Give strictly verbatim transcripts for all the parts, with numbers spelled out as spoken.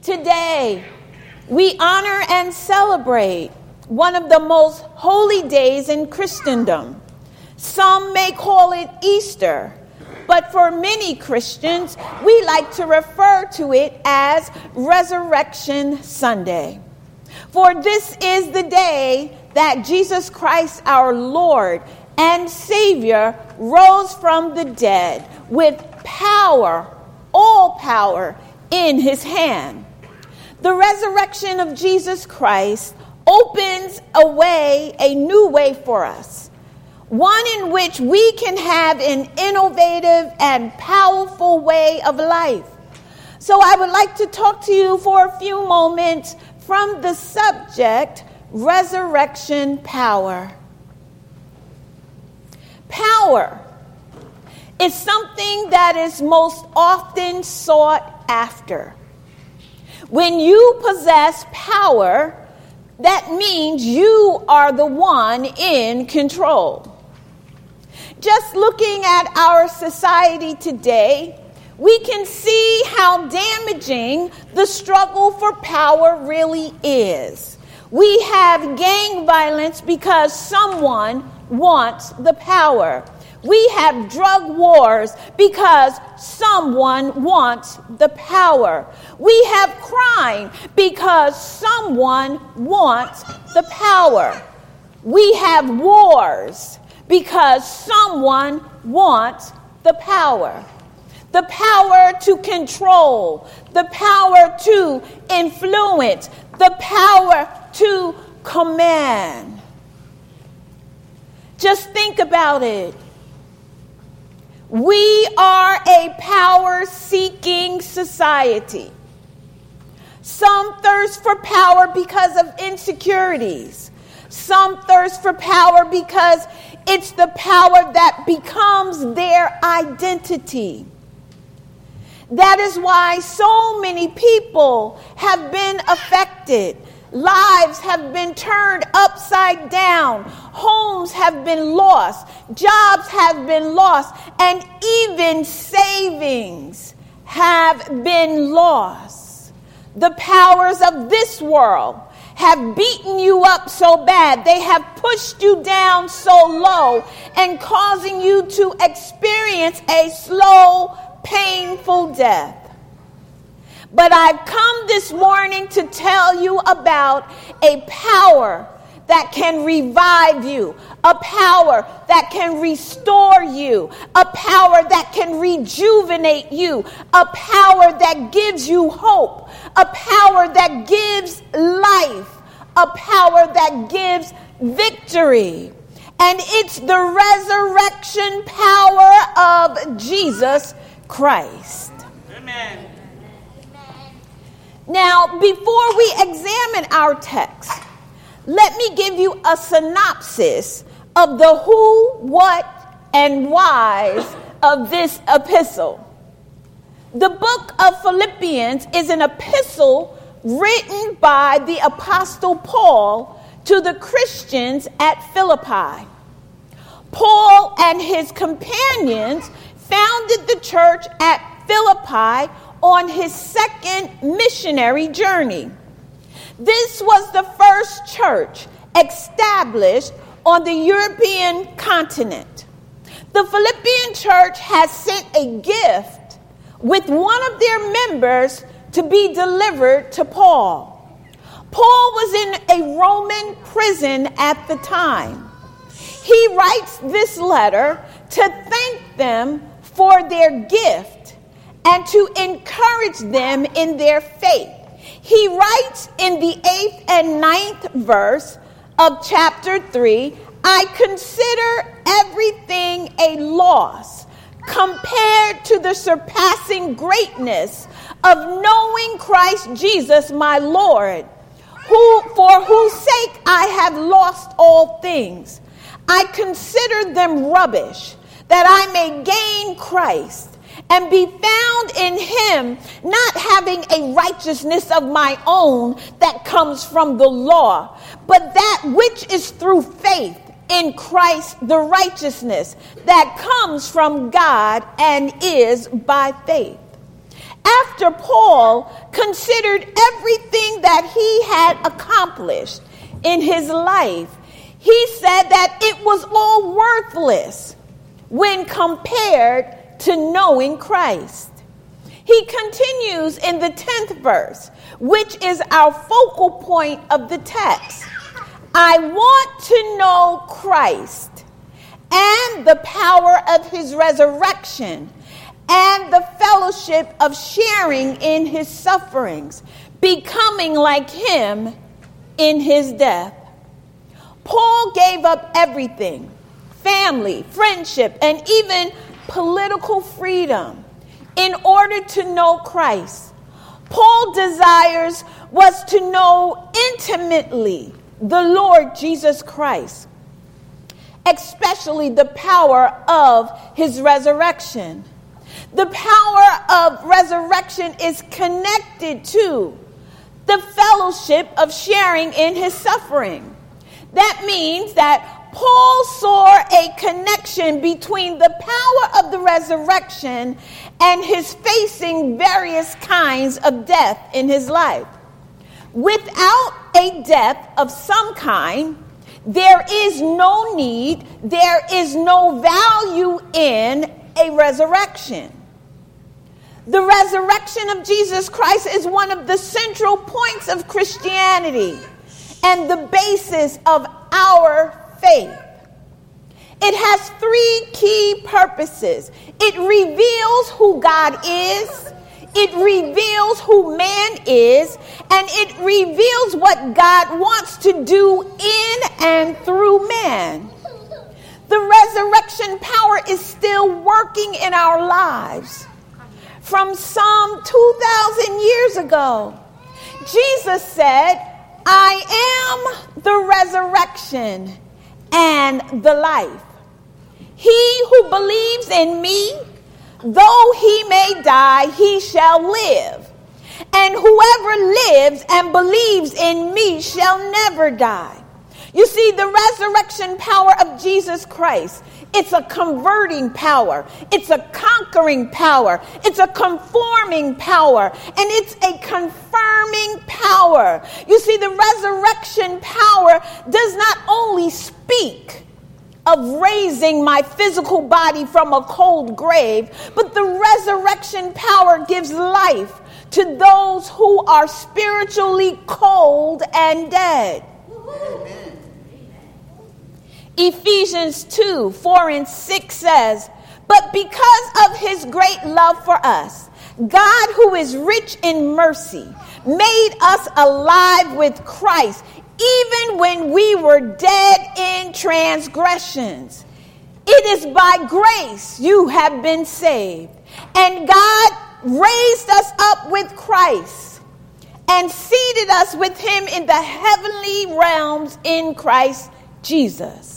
Today, we honor and celebrate one of the most holy days in Christendom. Some may call it Easter, but for many Christians, we like to refer to it as Resurrection Sunday. For this is the day that Jesus Christ, our Lord and Savior, rose from the dead with power, all power, in his hand. The resurrection of Jesus Christ opens a way, a new way for us, one in which we can have an innovative and powerful way of life. So I would like to talk to you for a few moments from the subject, resurrection power. Power is something that is most often sought after. When you possess power, that means you are the one in control. Just looking at our society today, we can see how damaging the struggle for power really is. We have gang violence because someone wants the power. We have drug wars because someone wants the power. We have crime because someone wants the power. We have wars because someone wants the power. The power to control, the power to influence, the power to command. Just think about it. We are a power-seeking society. Some thirst for power because of insecurities. Some thirst for power because it's the power that becomes their identity. That is why so many people have been affected. Lives have been turned upside down. Homes have been lost. Jobs have been lost. And even savings have been lost. The powers of this world have beaten you up so bad. They have pushed you down so low and causing you to experience a slow, painful death. But I've come this morning to tell you about a power that can revive you, a power that can restore you, a power that can rejuvenate you, a power that gives you hope, a power that gives life, a power that gives victory. And it's the resurrection power of Jesus Christ. Amen. Now, before we examine our text, let me give you a synopsis of the who, what, and whys of this epistle. The book of Philippians is an epistle written by the Apostle Paul to the Christians at Philippi. Paul and his companions founded the church at Philippi on his second missionary journey. This was the first church established on the European continent. The Philippian church has sent a gift with one of their members to be delivered to Paul. Paul was in a Roman prison at the time. He writes this letter to thank them for their gift and to encourage them in their faith. He writes in the eighth and ninth verse of chapter three, I consider everything a loss compared to the surpassing greatness of knowing Christ Jesus my Lord, who for whose sake I have lost all things. I consider them rubbish, that I may gain Christ and be found in him, not having a righteousness of my own that comes from the law, but that which is through faith in Christ, the righteousness that comes from God and is by faith. after Paul considered everything that he had accomplished in his life, he said that it was all worthless when compared to knowing Christ. He continues in the tenth verse, which is our focal point of the text. I want to know Christ and the power of his resurrection and the fellowship of sharing in his sufferings, becoming like him in his death. Paul gave up everything, family, friendship, and even political freedom in order to know Christ. Paul desires was to know intimately the Lord Jesus Christ, especially the power of his resurrection. The power of resurrection is connected to the fellowship of sharing in his suffering. That means that Paul saw a connection between the power of the resurrection and his facing various kinds of death in his life. Without a death of some kind, there is no need, there is no value in a resurrection. The resurrection of Jesus Christ is one of the central points of Christianity and the basis of our faith. It has three key purposes. It reveals who God is, it reveals who man is, and it reveals what God wants to do in and through man. The resurrection power is still working in our lives. From some two thousand years ago, Jesus said, I am the resurrection and the life. He who believes in me, though he may die, he shall live. And whoever lives and believes in me shall never die. You see, the resurrection power of Jesus Christ, it's a converting power. It's a conquering power. It's a conforming power. And it's a confirming power. You see, the resurrection power does not only speak of raising my physical body from a cold grave, but the resurrection power gives life to those who are spiritually cold and dead. Amen. Ephesians two, four and six says, but because of his great love for us, God, who is rich in mercy, made us alive with Christ, even when we were dead in transgressions. It is by grace you have been saved. And God raised us up with Christ and seated us with him in the heavenly realms in Christ Jesus.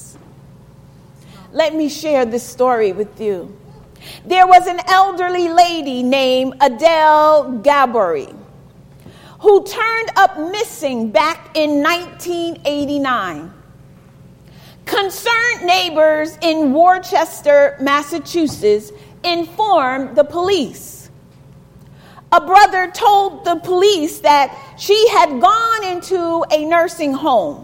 Let me share this story with you. There was an elderly lady named Adele Gabori who turned up missing back in nineteen eighty-nine. Concerned neighbors in Worcester, Massachusetts, informed the police. A brother told the police that she had gone into a nursing home.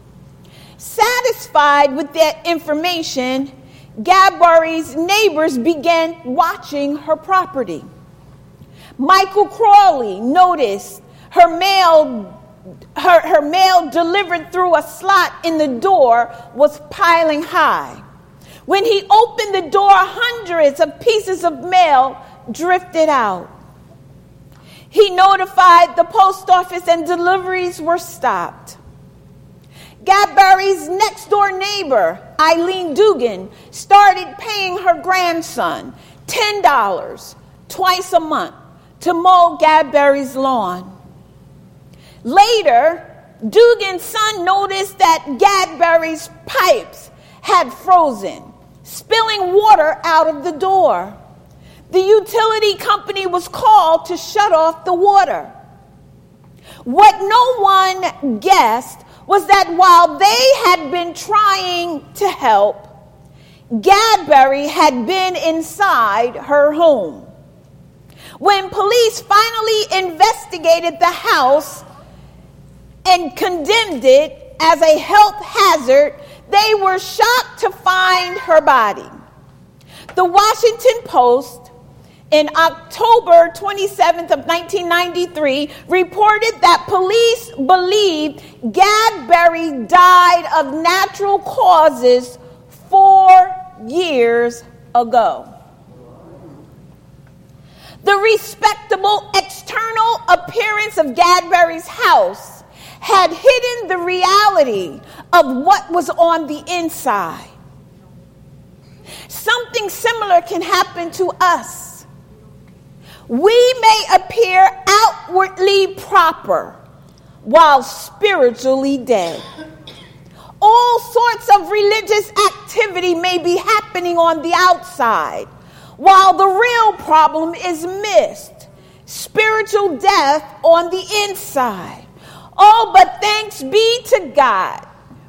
Satisfied with that information, Gabori's neighbors began watching her property. Michael Crawley noticed her mail, her, her mail delivered through a slot in the door was piling high. When he opened the door, hundreds of pieces of mail drifted out. He notified the post office and deliveries were stopped. Gabori's next door neighbor, Eileen Dugan, started paying her grandson ten dollars twice a month to mow Gabori's lawn. Later, Dugan's son noticed that Gabori's pipes had frozen, spilling water out of the door. The utility company was called to shut off the water. What no one guessed was that while they had been trying to help, Gabori had been inside her home. When police finally investigated the house and condemned it as a health hazard, they were shocked to find her body. The Washington Post, in October twenty-seventh of nineteen ninety-three, reported that police believed Gadberry died of natural causes four years ago. The respectable external appearance of Gadberry's house had hidden the reality of what was on the inside. Something similar can happen to us. We may appear outwardly proper while spiritually dead. All sorts of religious activity may be happening on the outside, while the real problem is missed, spiritual death on the inside. Oh, but thanks be to God.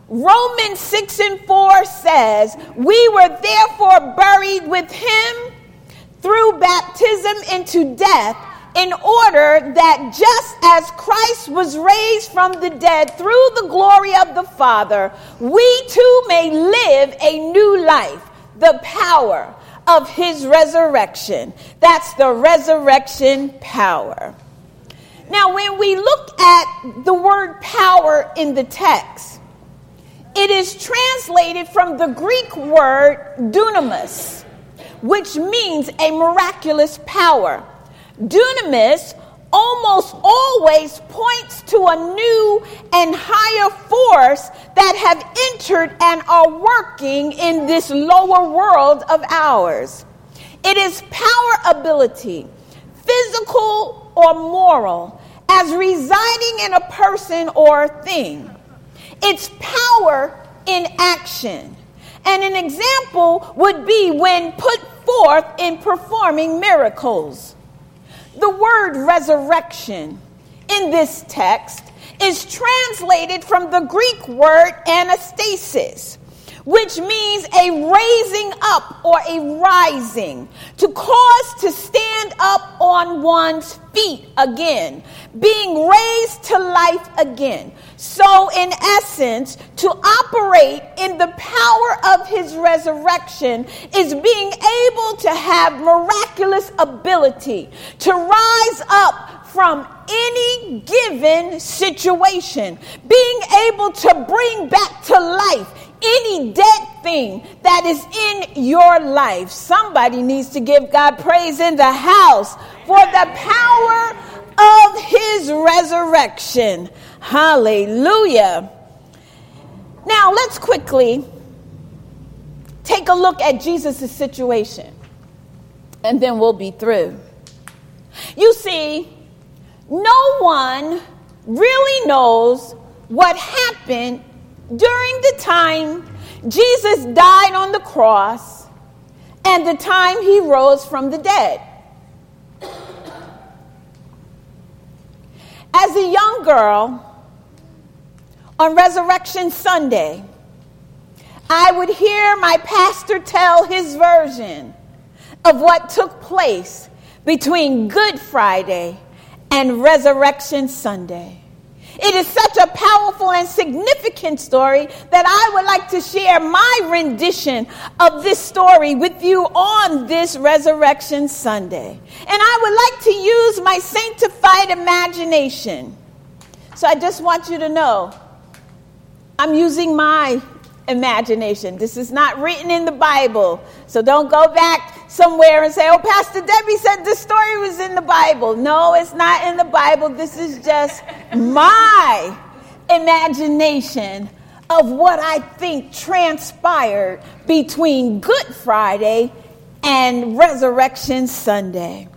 Romans six and four says, we were therefore buried with him through baptism into death, in order that just as Christ was raised from the dead through the glory of the Father, we too may live a new life, the power of his resurrection. That's the resurrection power. Now, when we look at the word power in the text, it is translated from the Greek word dunamis, which means a miraculous power. Dunamis almost always points to a new and higher force that have entered and are working in this lower world of ours. It is power ability, physical or moral, as residing in a person or thing. It's power in action. And an example would be when put forth in performing miracles. The word resurrection in this text is translated from the Greek word anastasis, which means a raising up or a rising, to cause to stand up on one's feet again, being raised to life again. So in essence, to operate in the power of his resurrection is being able to have miraculous ability to rise up from any given situation, being able to bring back to life any dead thing that is in your life. Somebody needs to give God praise in the house for the power of his resurrection. Hallelujah. Now let's quickly take a look at Jesus' situation, and then we'll be through. You see, no one really knows what happened during the time Jesus died on the cross and the time he rose from the dead. As a young girl, on Resurrection Sunday, I would hear my pastor tell his version of what took place between Good Friday and Resurrection Sunday. It is such a powerful and significant story that I would like to share my rendition of this story with you on this Resurrection Sunday. And I would like to use my sanctified imagination. So I just want you to know, I'm using my imagination. This is not written in the Bible. So don't go back somewhere and say, oh, Pastor Debbie said this story was in the Bible. No, it's not in the Bible. This is just my imagination of what I think transpired between Good Friday and Resurrection Sunday.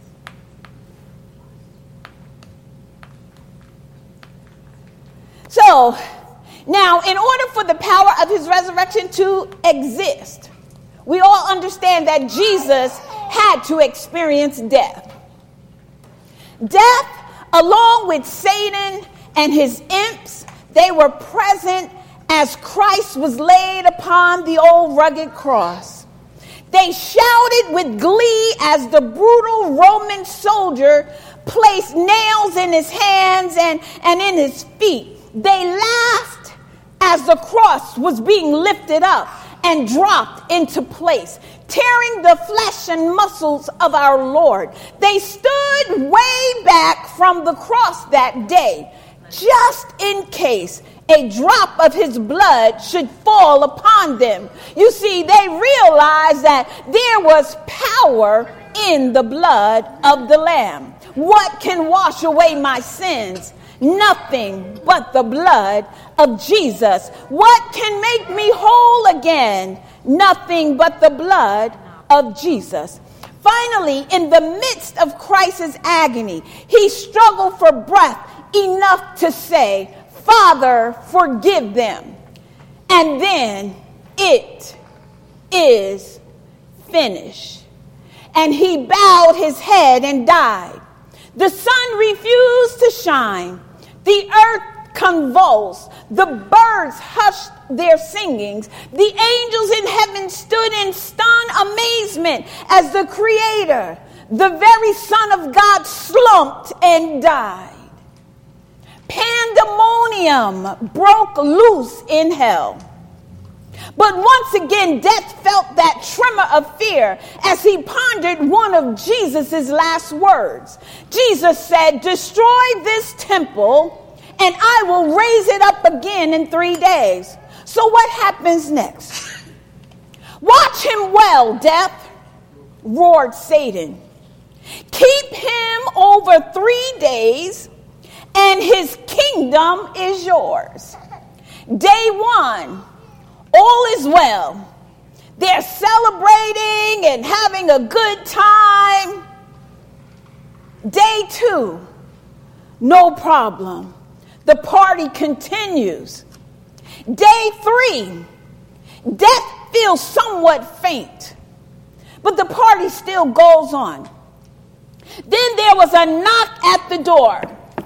So, now, in order for the power of his resurrection to exist, we all understand that Jesus had to experience death. Death, along with Satan and his imps, they were present as Christ was laid upon the old rugged cross. They shouted with glee as the brutal Roman soldier placed nails in his hands and, and in his feet. They laughed as the cross was being lifted up and dropped into place, tearing the flesh and muscles of our Lord. They stood way back from the cross that day, just in case a drop of his blood should fall upon them. You see, they realized that there was power in the blood of the Lamb. What can wash away my sins? Nothing but the blood of Jesus. What can make me whole again? Nothing but the blood of Jesus. Finally, in the midst of Christ's agony, he struggled for breath enough to say, Father, forgive them. And then it is finished. And he bowed his head and died. The sun refused to shine. The earth convulsed. The birds hushed their singings. The angels in heaven stood in stunned amazement as the Creator, the very Son of God, slumped and died. Pandemonium broke loose in hell. But once again, death felt that tremor of fear as he pondered one of Jesus' last words. Jesus said, destroy this temple and I will raise it up again in three days. So what happens next? Watch him well, death, roared Satan. Keep him over three days and his kingdom is yours. Day one, all is well. They're celebrating and having a good time. Day two, no problem. The party continues. Day three, death feels somewhat faint, but the party still goes on. Then there was a knock at the door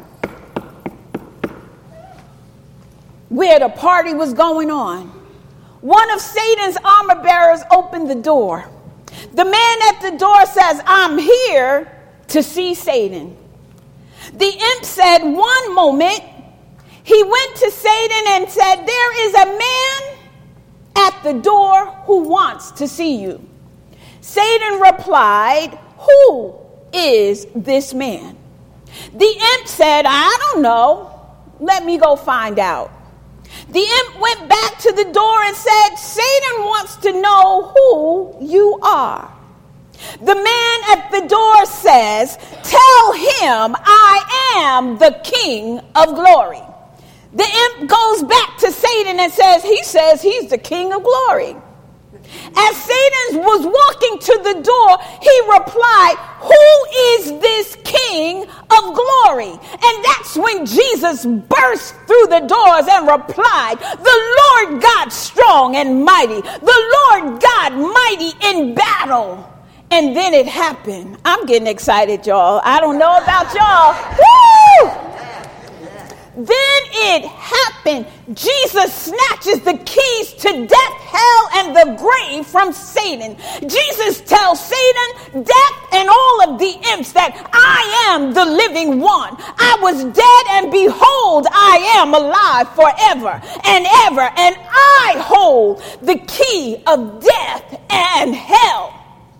where the party was going on. One of Satan's armor bearers opened the door. The man at the door says, I'm here to see Satan. The imp said, one moment. He went to Satan and said, there is a man at the door who wants to see you. Satan replied, who is this man? The imp said, I don't know. Let me go find out. The imp went back to the door and said, Satan wants to know who you are. The man at the door says, tell him I am the King of glory. The imp goes back to Satan and says, he says he's the King of glory. As Satan was walking to the door, he replied, who is this King of glory? And that's when Jesus burst through the doors and replied, the Lord God strong and mighty, the Lord God mighty in battle. And then it happened. I'm getting excited, y'all. I don't know about y'all. Woo! Then it happened. Jesus snatches the keys to death, hell, and the grave from Satan. Jesus tells Satan, death, and all of the imps that I am the living one. I was dead, and behold, I am alive forever and ever, and I hold the key of death and hell.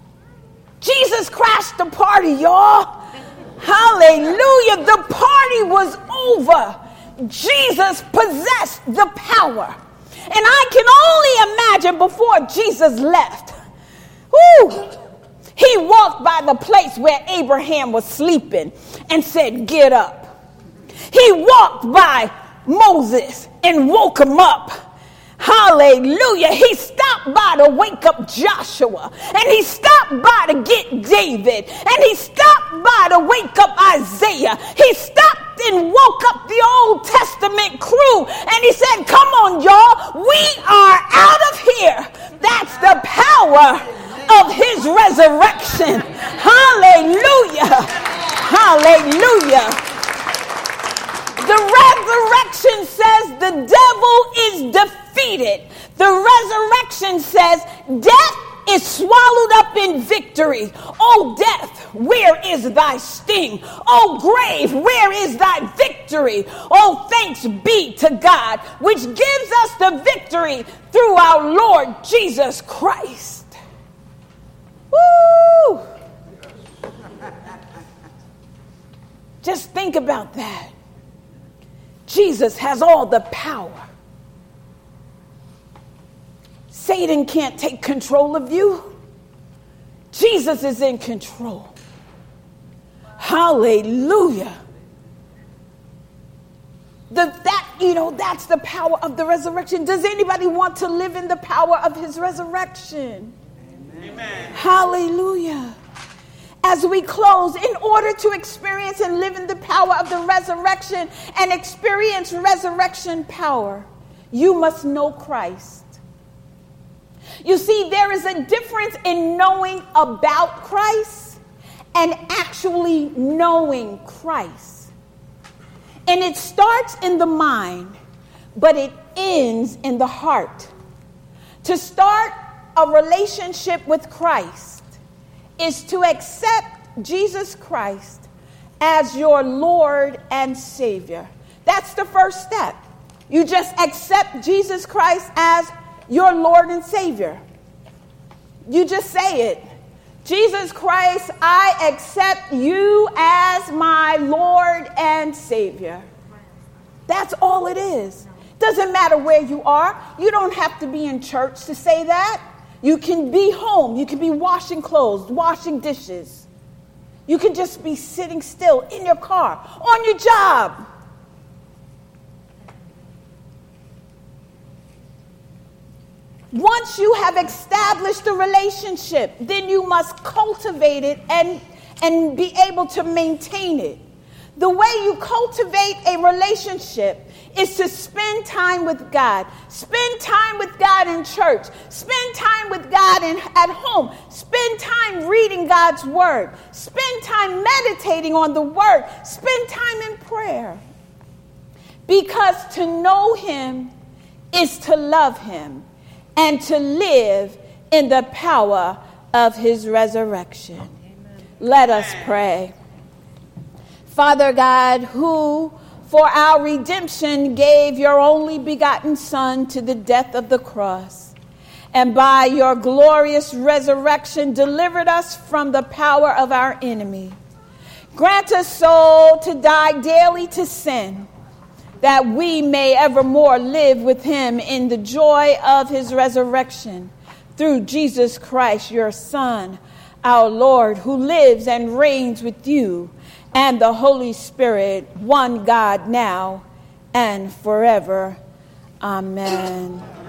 Jesus crashed the party, y'all. Hallelujah. The party was over. Jesus possessed the power. And I can only imagine before Jesus left. Woo, he walked by the place where Abraham was sleeping and said, get up. He walked by Moses and woke him up. Hallelujah. He stopped by to wake up Joshua. And he stopped by to get David. And he stopped by to wake up Isaiah. He stopped and woke up the Old Testament crew. And he said, come on, y'all. We are out of here. That's the power of his resurrection. Hallelujah. Hallelujah. The resurrection says the devil is defeated. The resurrection says death is swallowed up in victory. O death, where is thy sting? O grave, where is thy victory? Oh, thanks be to God, which gives us the victory through our Lord Jesus Christ. Woo! Just think about that. Jesus has all the power. Satan can't take control of you. Jesus is in control. Hallelujah. The, that, you know, that's the power of the resurrection. Does anybody want to live in the power of his resurrection? Amen. Hallelujah. As we close, in order to experience and live in the power of the resurrection and experience resurrection power, you must know Christ. You see, there is a difference in knowing about Christ and actually knowing Christ. And it starts in the mind, but it ends in the heart. To start a relationship with Christ is to accept Jesus Christ as your Lord and Savior. That's the first step. You just accept Jesus Christ as your Lord and Savior. You just say it. Jesus Christ, I accept you as my Lord and Savior. That's all it is. Doesn't matter where you are. You don't have to be in church to say that. You can be home. You can be washing clothes, washing dishes. You can just be sitting still in your car, on your job. Once you have established a relationship, then you must cultivate it and, and be able to maintain it. The way you cultivate a relationship is to spend time with God. Spend time with God in church. Spend time with God in, at home. Spend time reading God's word. Spend time meditating on the word. Spend time in prayer. Because to know him is to love him and to live in the power of his resurrection. Amen. Let us pray. Father God, who for our redemption gave your only begotten Son to the death of the cross, and by your glorious resurrection delivered us from the power of our enemy. Grant us so to die daily to sin, that we may evermore live with him in the joy of his resurrection, through Jesus Christ, your Son, our Lord, who lives and reigns with you and the Holy Spirit, one God, now and forever. Amen.